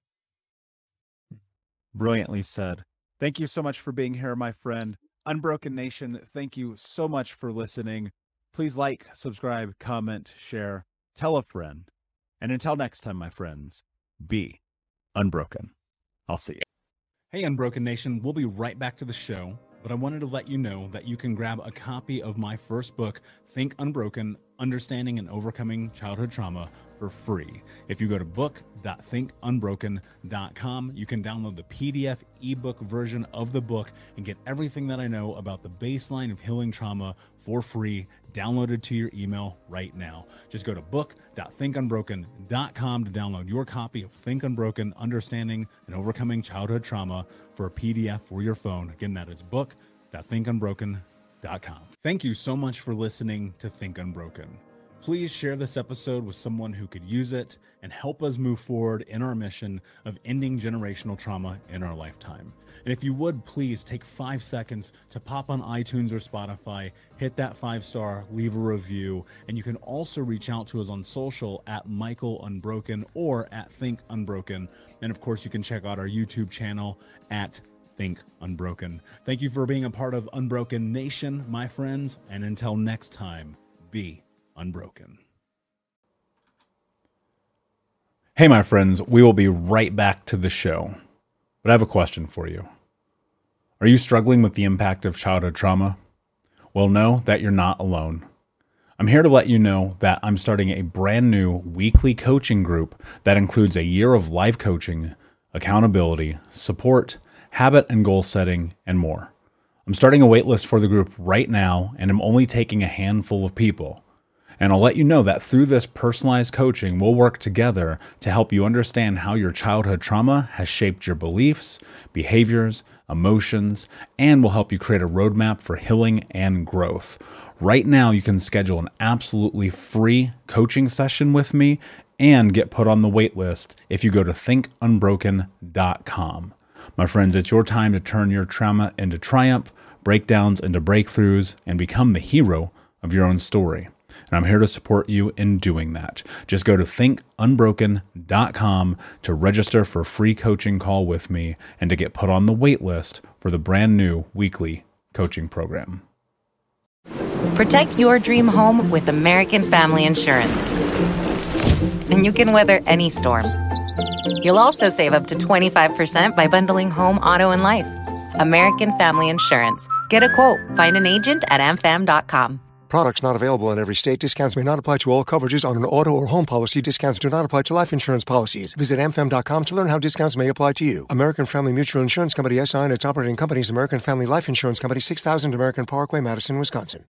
Brilliantly said. Thank you so much for being here, my friend. Unbroken Nation, thank you so much for listening. Please like, subscribe, comment, share, tell a friend. And until next time, my friends, be unbroken. I'll see you. Hey, Unbroken Nation, we'll be right back to the show, but I wanted to let you know that you can grab a copy of my first book, Think Unbroken, Understanding and Overcoming Childhood Trauma, for free. If you go to book dot think unbroken dot com, you can download the P D F ebook version of the book and get everything that I know about the baseline of healing trauma for free, downloaded to your email right now. Just go to book dot think unbroken dot com to download your copy of Think Unbroken, Understanding and Overcoming Childhood Trauma for a P D F for your phone. Again, that is book dot think unbroken dot com. Thank you so much for listening to Think Unbroken. Please share this episode with someone who could use it and help us move forward in our mission of ending generational trauma in our lifetime. And if you would, please take five seconds to pop on iTunes or Spotify, hit that five star, leave a review, and you can also reach out to us on social at Michael Unbroken or at Think Unbroken. And of course, you can check out our YouTube channel at Think Unbroken. Thank you for being a part of Unbroken Nation, my friends, and until next time, be unbroken. Hey, my friends, we will be right back to the show, but I have a question for you. Are you struggling with the impact of childhood trauma? Well, know that you're not alone. I'm here to let you know that I'm starting a brand new weekly coaching group that includes a year of live coaching, accountability, support, habit and goal setting, and more. I'm starting a waitlist for the group right now, and I'm only taking a handful of people. And I'll let you know that through this personalized coaching, we'll work together to help you understand how your childhood trauma has shaped your beliefs, behaviors, emotions, and will help you create a roadmap for healing and growth. Right now, you can schedule an absolutely free coaching session with me and get put on the wait list if you go to think unbroken dot com. My friends, it's your time to turn your trauma into triumph, breakdowns into breakthroughs, and become the hero of your own story. And I'm here to support you in doing that. Just go to think unbroken dot com to register for a free coaching call with me and to get put on the wait list for the brand new weekly coaching program. Protect your dream home with American Family Insurance. And you can weather any storm. You'll also save up to twenty-five percent by bundling home, auto, and life. American Family Insurance. Get a quote. Find an agent at a m fam dot com. Products not available in every state. Discounts may not apply to all coverages on an auto or home policy. Discounts do not apply to life insurance policies. Visit a m fam dot com to learn how discounts may apply to you. American Family Mutual Insurance Company, S I and its operating companies, American Family Life Insurance Company, six thousand American Parkway, Madison, Wisconsin.